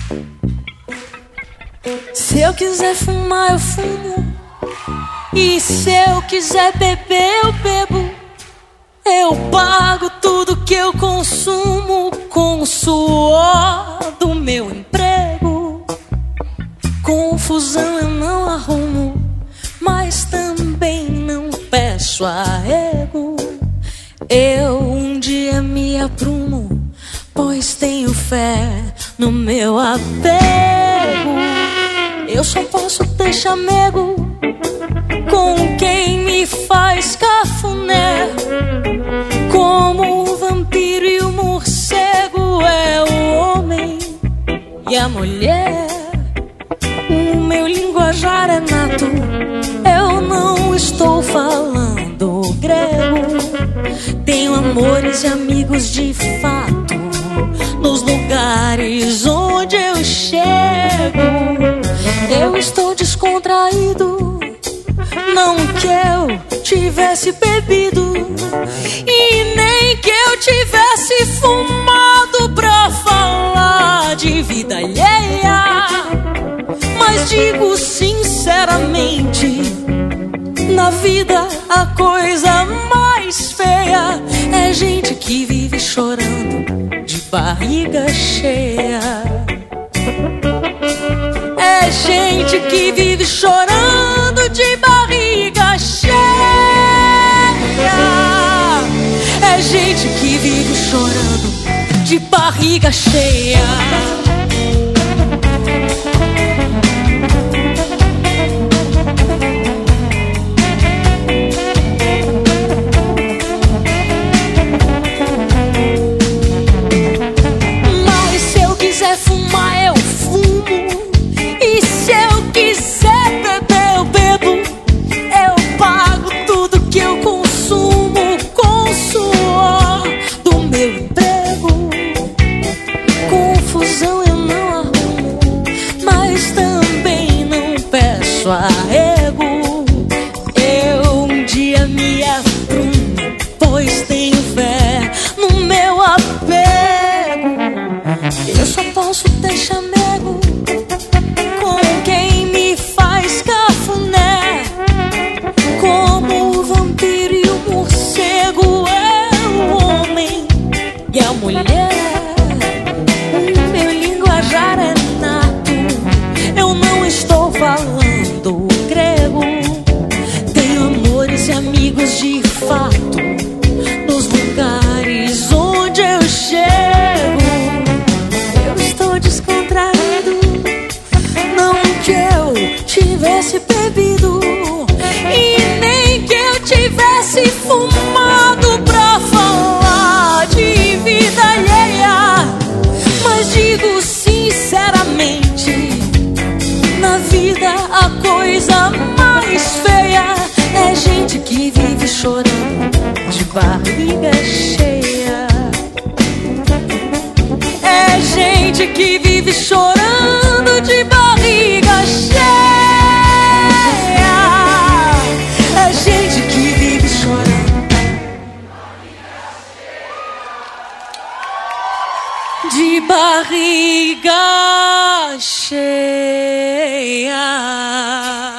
Se eu quiser fumar, eu fumo. E se eu quiser beber, eu bebo. Eu pago tudo que eu consumo com o suor do meu emprego. Confusão eu não arrumo, mas também não peço arrego. Eu um dia me aprumo, pois tenho fé no meu apego. Eu só posso ter chamego com quem me faz cafuné. Como o vampiro e o morcego é o homem e a mulher. O meu linguajar é nato, eu não estou falando grego. Tenho amores e amigos de fato nos lugares onde eu chego. Eu estou descontraído, não que eu tivesse bebido e nem que eu tivesse fumado pra falar de vida alheia. Mas digo sinceramente, na vida a coisa mais feia é gente que vive chorando de barriga cheia. É gente que vive chorando de barriga cheia. É gente que vive chorando de barriga cheia. Arrego. Eu um dia me aprumo, pois tenho fé no meu apego. Eu só posso ter chamego com quem me faz cafuné. Como o vampiro e o morcego é o homem e a mulher. O meu linguajar é nato, eu não estou falando grego. Tenho amores e amigos de fato nos lugares onde eu chego. Eu estou descontraído, não que eu tivesse bebido e nem que eu tivesse fumado pra falar de vida alheia. Mas digo sinceramente, na vida a coisa mais feia é gente que vive chorando de barriga cheia. É gente que vive chorando de barriga cheia. É gente que vive chorando de barriga cheia.